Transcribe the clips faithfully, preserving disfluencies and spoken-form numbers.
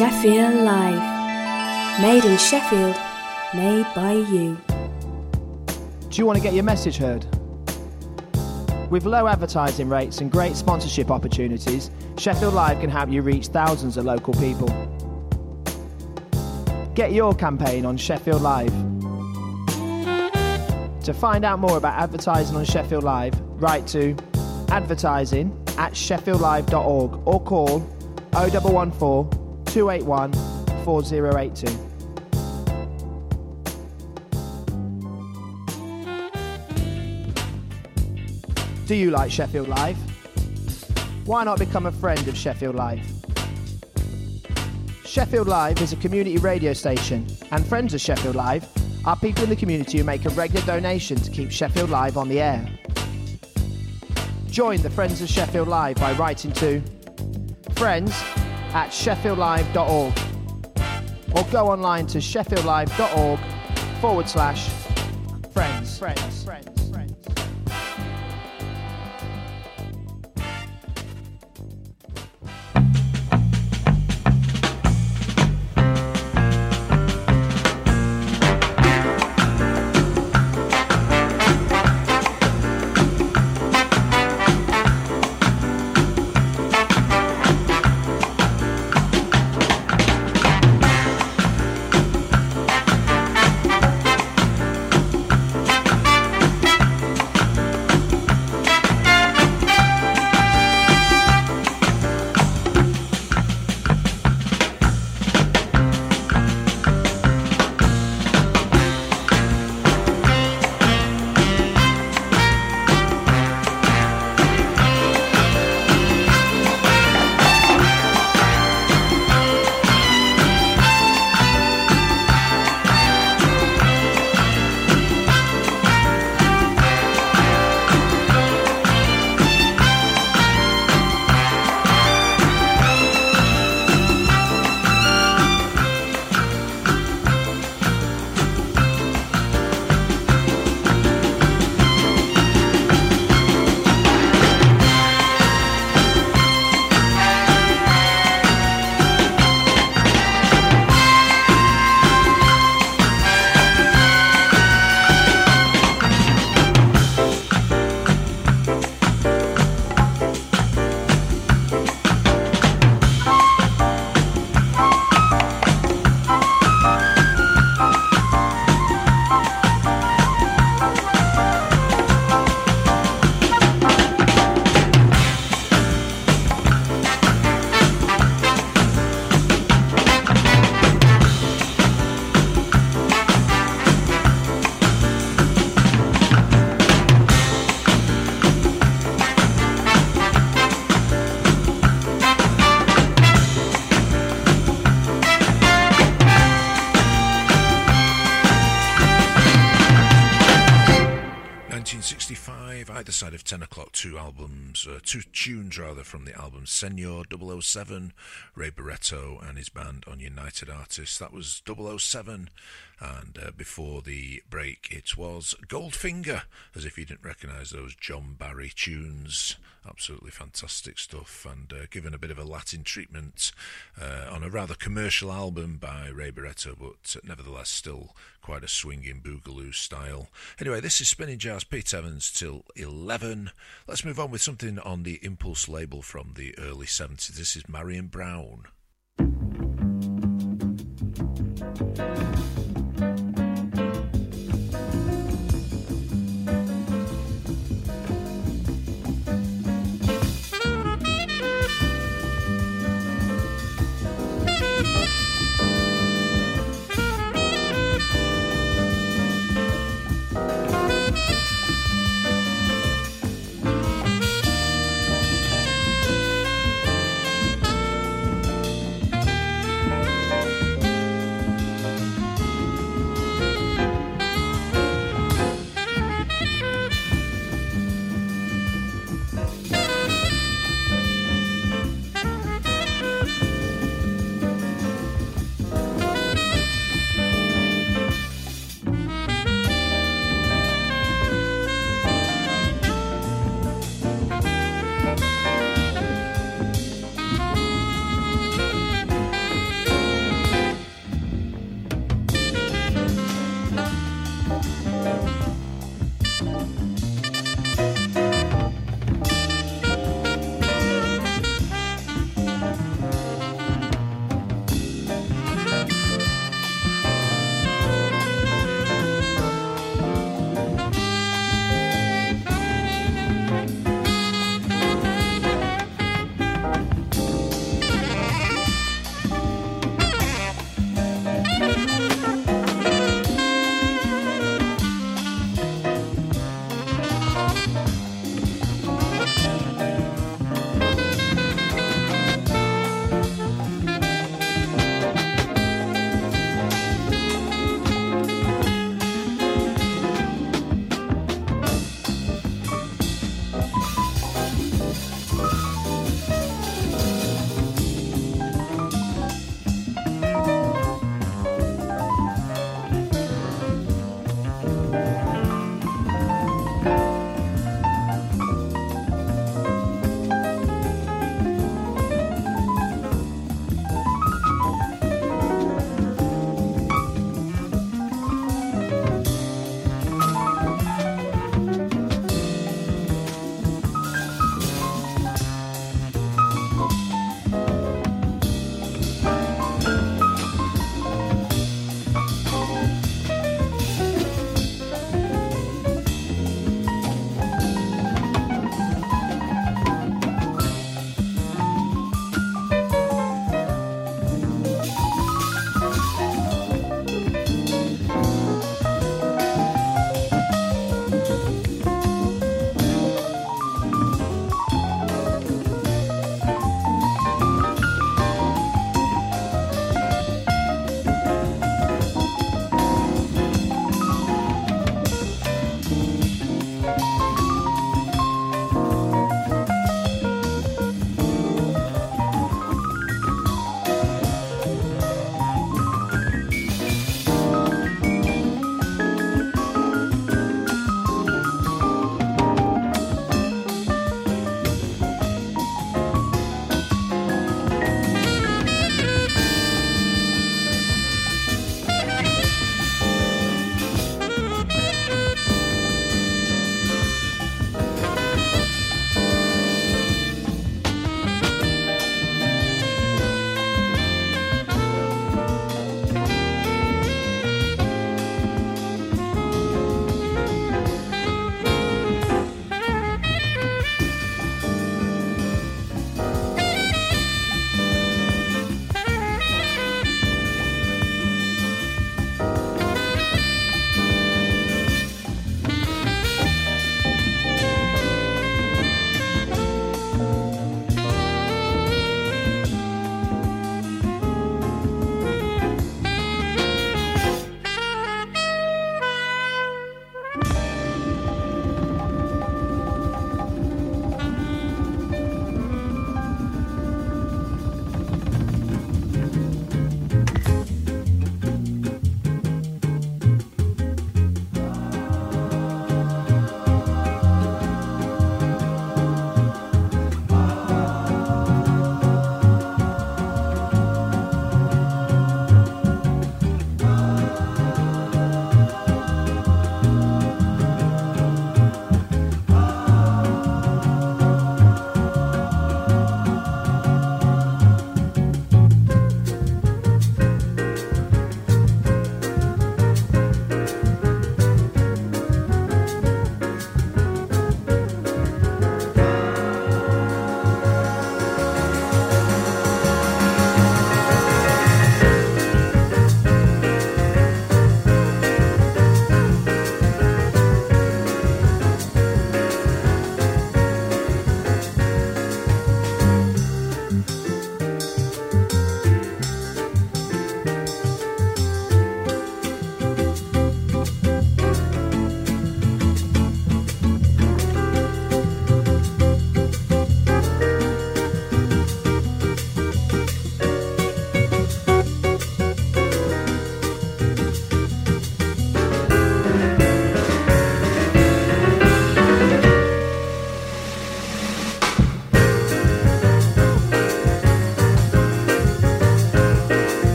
Sheffield Live. Made in Sheffield, made by you. Do you want to get your message heard? With low advertising rates and great sponsorship opportunities, Sheffield Live can help you reach thousands of local people. Get your campaign on Sheffield Live. To find out more about advertising on Sheffield Live, write to advertising at sheffield live dot org or call oh one one four, two eight one, four oh eight two. Do you like Sheffield Live? Why not become a friend of Sheffield Live? Sheffield Live is a community radio station, and friends of Sheffield Live are people in the community who make a regular donation to keep Sheffield Live on the air. Join the Friends of Sheffield Live by writing to friends at sheffield live dot org or go online to sheffield live dot org forward slash friends. Friends. Friends. Either side of ten o'clock, two albums, uh, two tunes rather, from the album Senor double oh seven, Ray Barretto and his band on United Artists. That was double oh seven, and uh, before the break it was Goldfinger, as if you didn't recognise those John Barry tunes. Absolutely fantastic stuff, and uh, given a bit of a Latin treatment uh, on a rather commercial album by Ray Barretto, but uh, nevertheless still quite a swinging boogaloo style. Anyway, this is Spinning Jars, Pete Evans till eleven. Let's move on with something on the Impulse label from the early seventies. This is Marion Brown.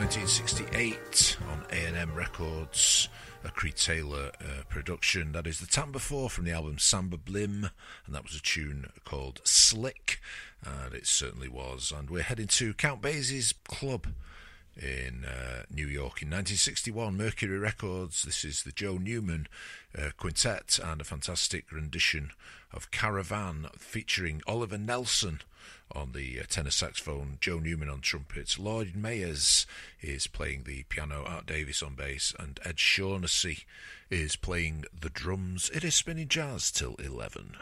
nineteen sixty-eight on A and M Records, a Creed Taylor uh, production. That is the Timbre four from the album Samba Blim, and that was a tune called Slick, and it certainly was. And we're heading to Count Basie's club in uh, New York in nineteen sixty-one, Mercury Records. This is the Joe Newman uh, Quintet and a fantastic rendition of Caravan featuring Oliver Nelson on the uh, tenor saxophone, Joe Newman on trumpets, Lloyd Mayers is playing the piano, Art Davis on bass, and Ed Shaughnessy is playing the drums. It is Spinning Jazz till eleven.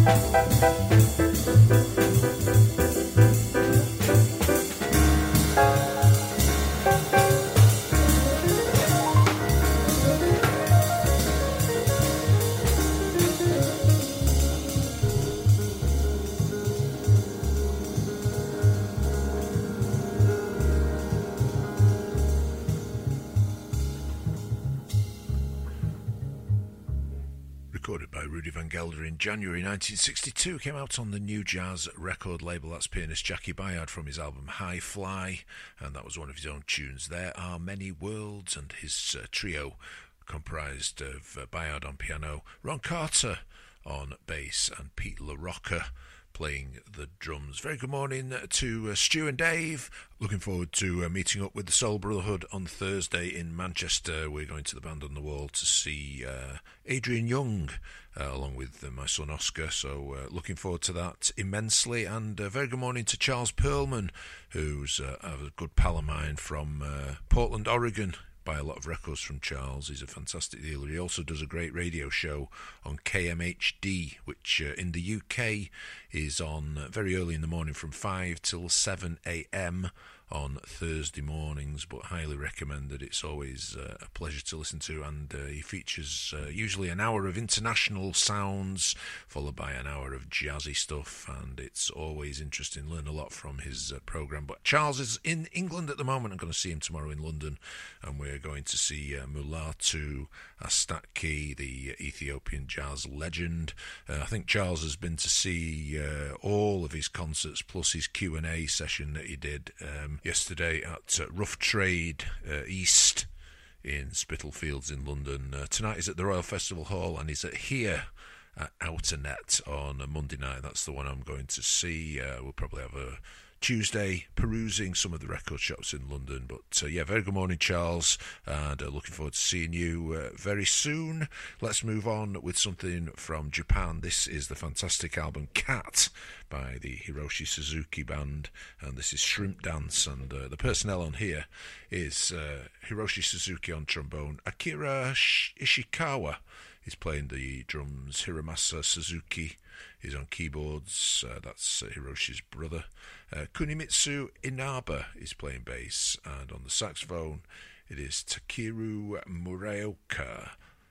In January nineteen sixty-two, came out on the New Jazz record label. That's pianist Jackie Bayard from his album High Fly, and that was one of his own tunes. There Are Many Worlds, and his uh, trio comprised of uh, Bayard on piano, Ron Carter on bass, and Pete LaRocca playing the drums. Very good morning to uh, Stu and Dave. Looking forward to uh, meeting up with the Soul Brotherhood on Thursday in Manchester. We're going to the Band on the Wall to see uh, Adrian Young uh, along with uh, my son Oscar, so uh, looking forward to that immensely. And uh, very good morning to Charles Perlman, who's uh, a good pal of mine from uh, Portland, Oregon. Buy a lot of records from Charles. He's a fantastic dealer. He also does a great radio show on K M H D, which uh, in the U K is on uh, very early in the morning from five till seven a.m. on Thursday mornings, but highly recommended. It's always uh, a pleasure to listen to, and uh, he features uh, usually an hour of international sounds followed by an hour of jazzy stuff, and it's always interesting. Learn a lot from his uh, programme. But Charles is in England at the moment. I'm going to see him tomorrow in London, and we're going to see uh, Mulatu Astatke, the Ethiopian jazz legend. Uh, I think Charles has been to see uh, all of his concerts plus his Q and A session that he did um, yesterday at uh, Rough Trade uh, East in Spitalfields in London. Uh, tonight he's at the Royal Festival Hall, and he's at Here at Outer Net on a Monday night. That's the one I'm going to see. Uh, we'll probably have a Tuesday perusing some of the record shops in London. But uh, yeah, very good morning, Charles, and uh, looking forward to seeing you uh, very soon. Let's move on with something from Japan. This is the fantastic album Cat by the Hiroshi Suzuki Band, and this is Shrimp Dance, and uh, the personnel on here is uh, Hiroshi Suzuki on trombone, Akira Ishikawa is playing the drums, Hiromasa Suzuki is on keyboards, uh, that's uh, Hiroshi's brother, uh, Kunimitsu Inaba is playing bass, and on the saxophone it is Takeru Muraoka.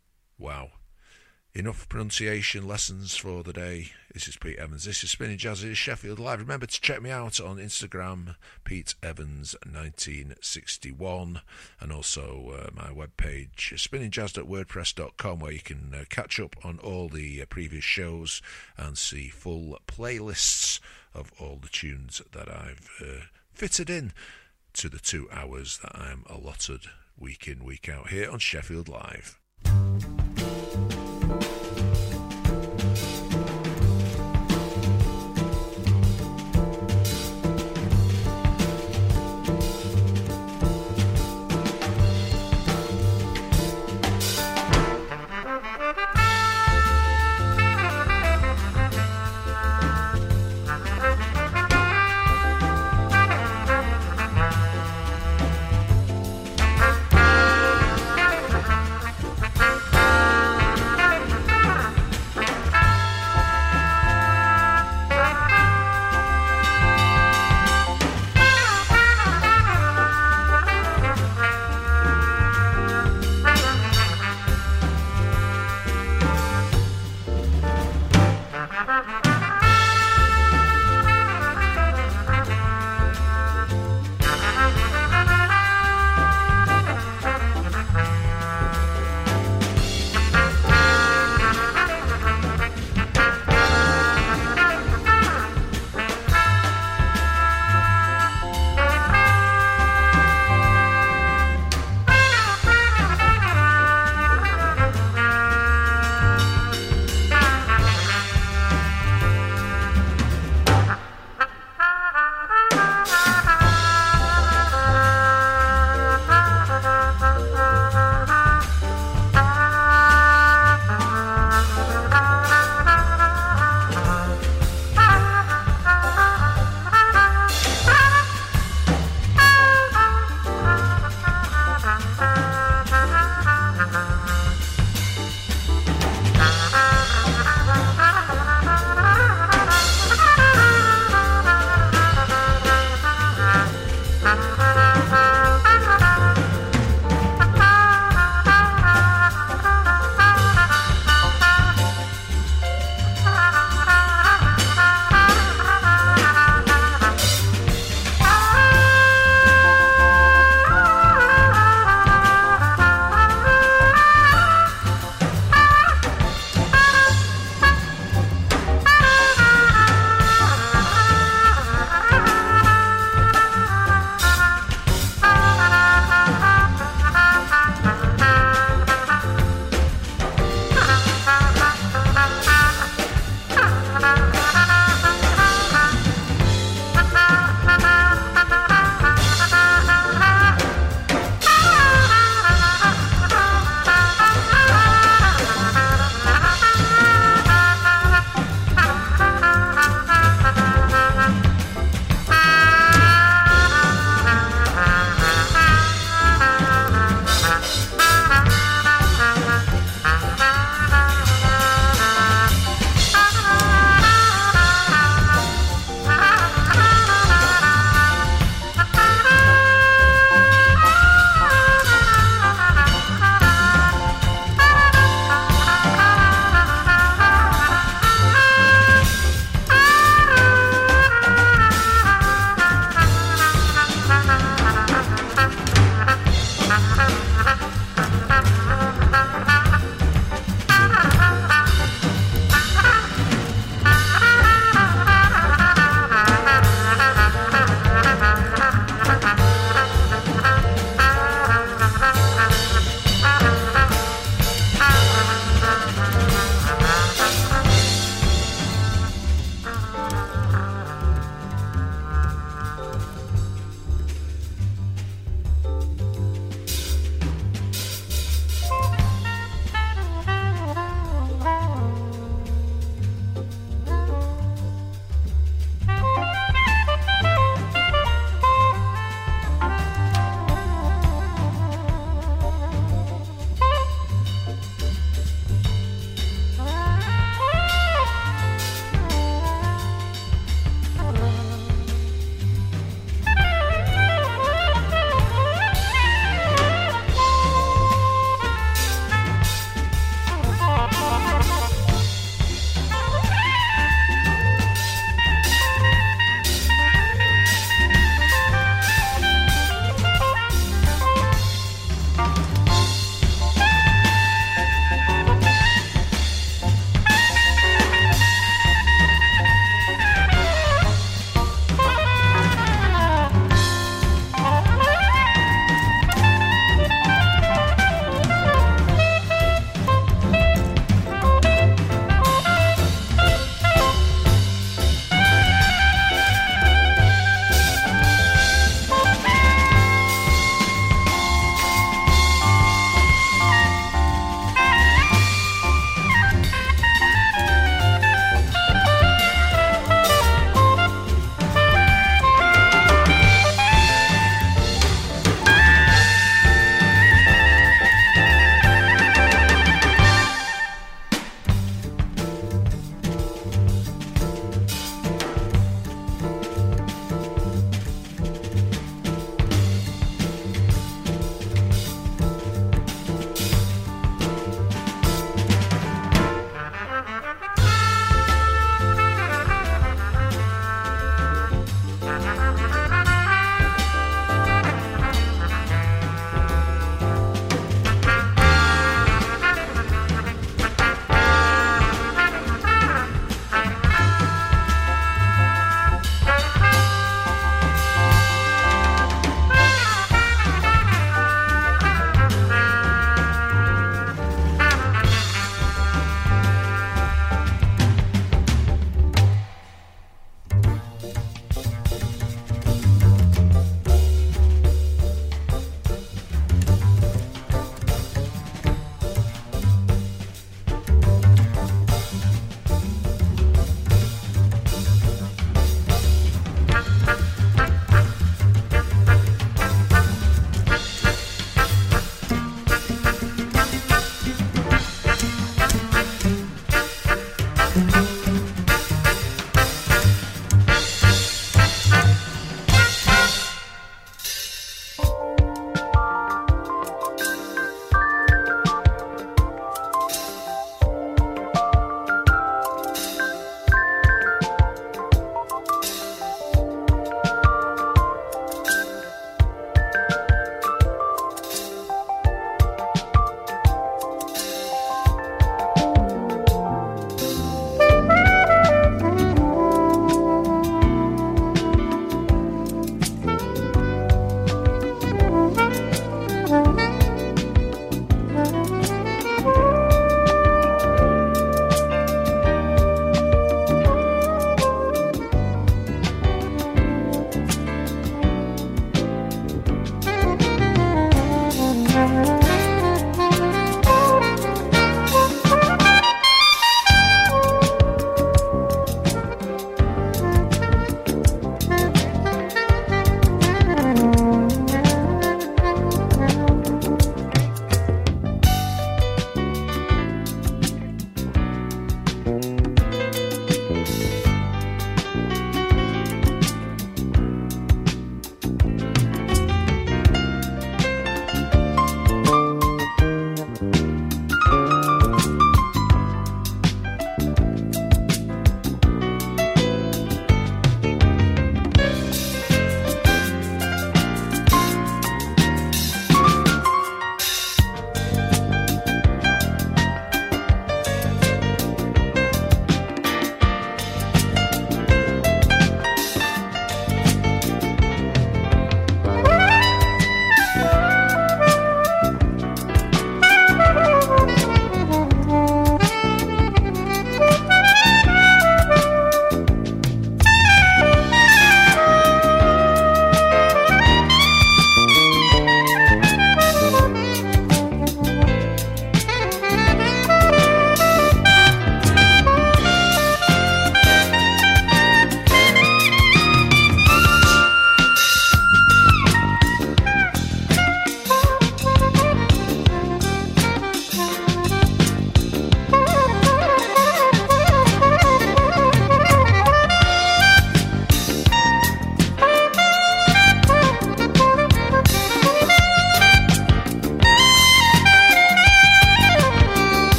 Wow. Enough pronunciation lessons for the day. This is Pete Evans. This is Spinning Jazz. It is Sheffield Live. Remember to check me out on Instagram, Pete Evans nineteen sixty-one, and also uh, my webpage, spinning jazz dot wordpress dot com, where you can uh, catch up on all the uh, previous shows and see full playlists of all the tunes that I've uh, fitted in to the two hours that I'm allotted week in, week out here on Sheffield Live.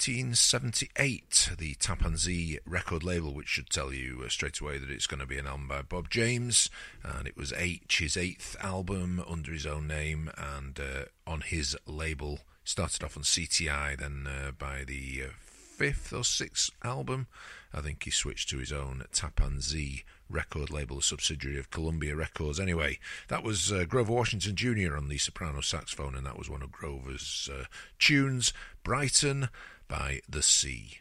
nineteen seventy-eight, the Tapan Z record label, which should tell you uh, straight away that it's going to be an album by Bob James, and it was H, his eighth album under his own name and uh, on his label. Started off on C T I, then uh, by the uh, fifth or sixth album, I think he switched to his own Tapan Z record label, a subsidiary of Columbia Records. Anyway, that was uh, Grover Washington Junior on the soprano saxophone, and that was one of Grover's uh, tunes, Brighton by the Sea.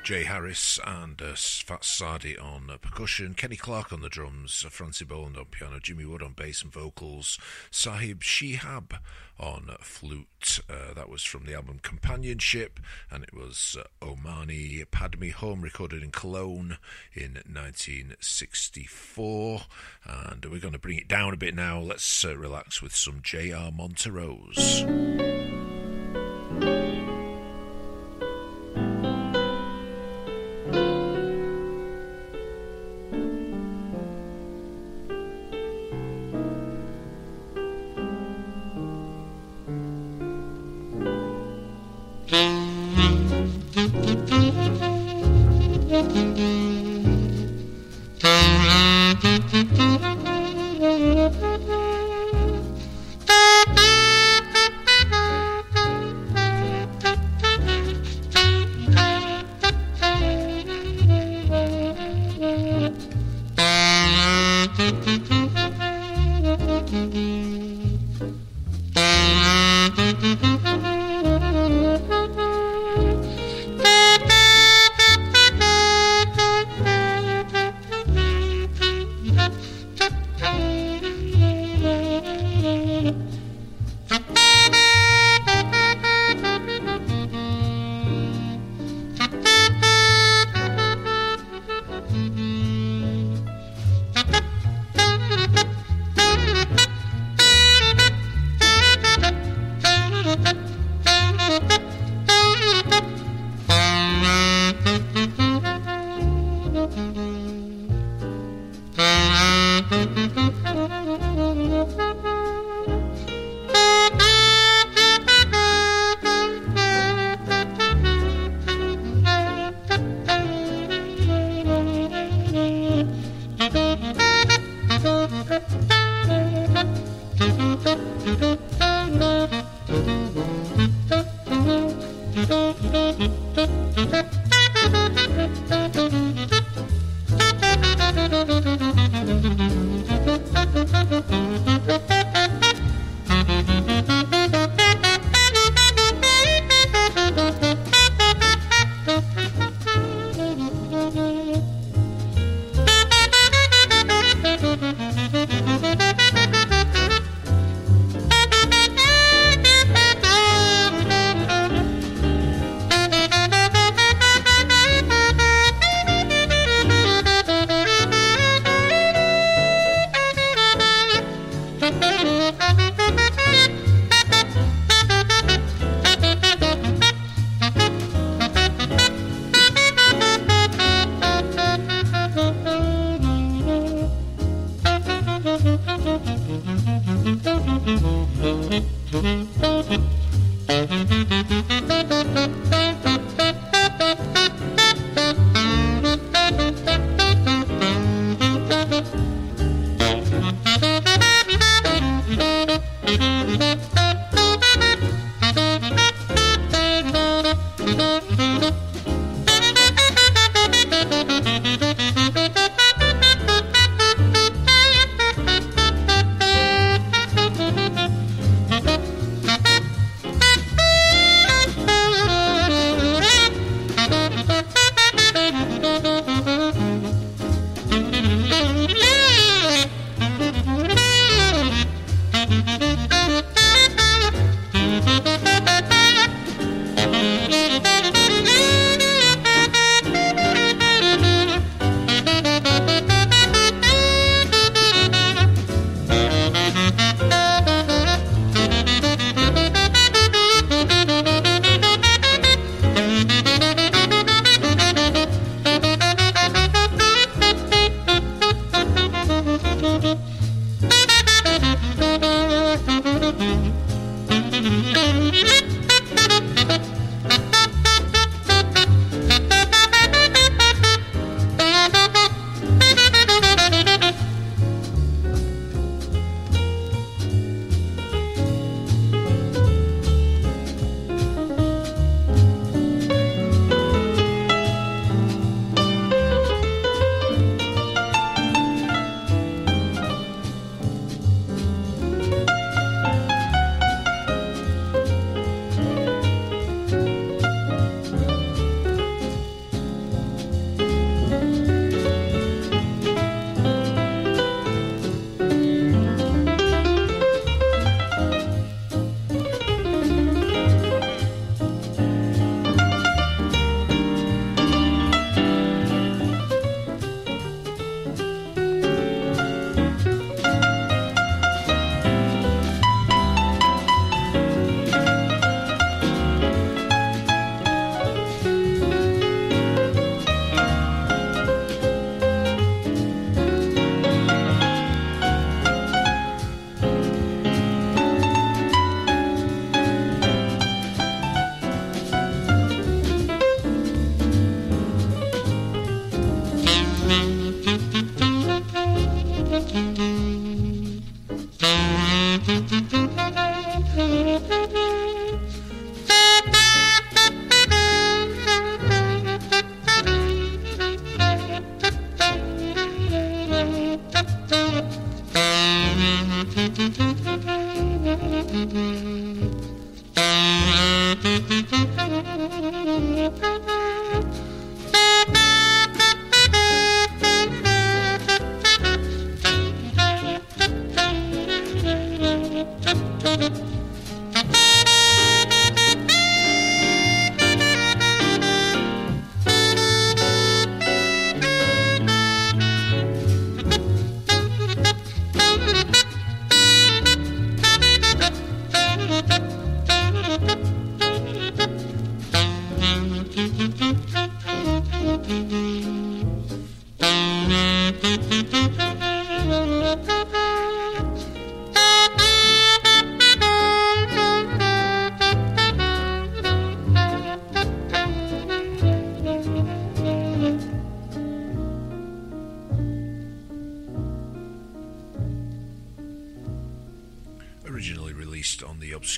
Jay Harris and uh, Fat Sardi on uh, percussion, Kenny Clark on the drums, uh, Francie Boland on piano, Jimmy Wood on bass and vocals, Sahib Shihab on uh, flute. Uh, that was from the album Companionship, and it was uh, Omani Padme Home, recorded in Cologne in nineteen sixty-four. And we're going to bring it down a bit now. Let's uh, relax with some J R Monterose.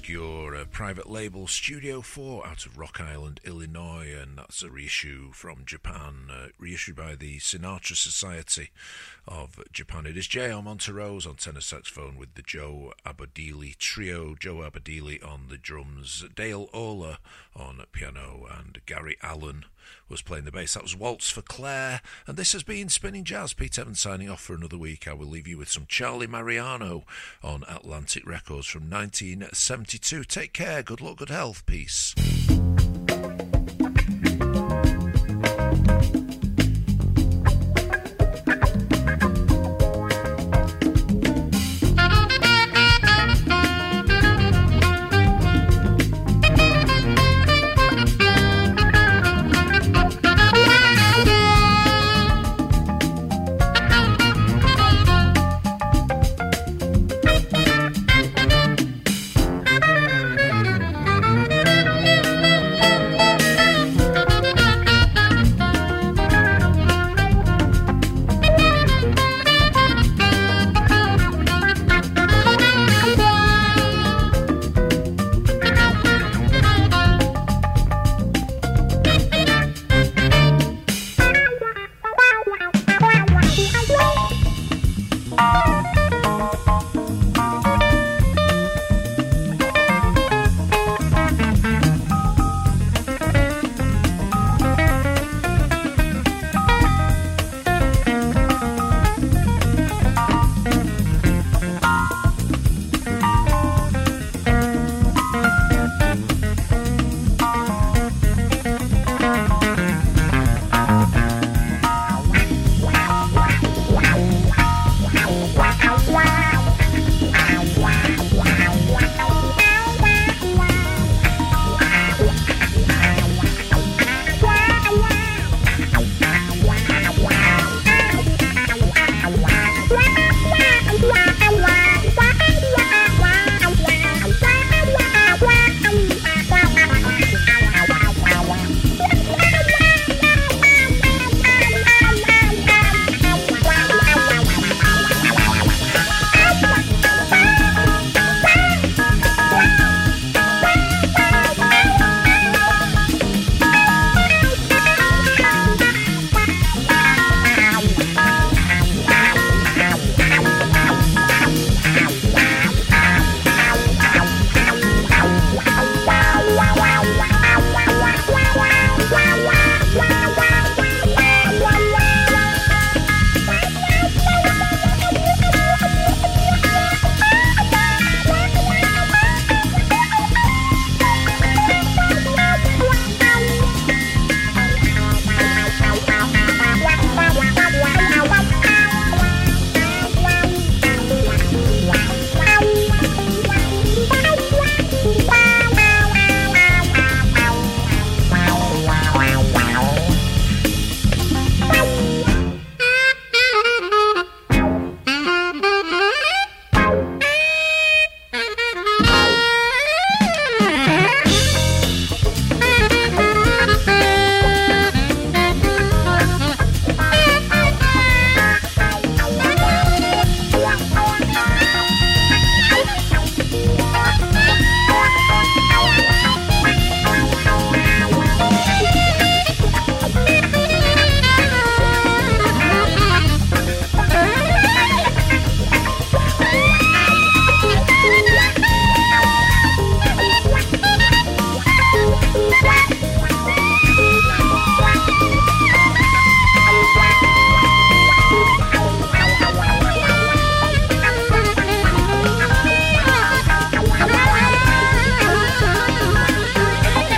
obscure uh, private label Studio four out of Rock Island, Illinois, and that's a reissue from Japan, uh, reissued by the Sinatra Society of Japan. It is J R Monterose on tenor saxophone with the Joe Abadili Trio, Joe Abadili on the drums, Dale Ola on piano, and Gary Allen was playing the bass. That was Waltz for Claire, and this has been Spinning Jazz. Pete Evans signing off for another week. I will leave you with some Charlie Mariano on Atlantic Records from nineteen seventy-two. Take care, good luck, good health, peace.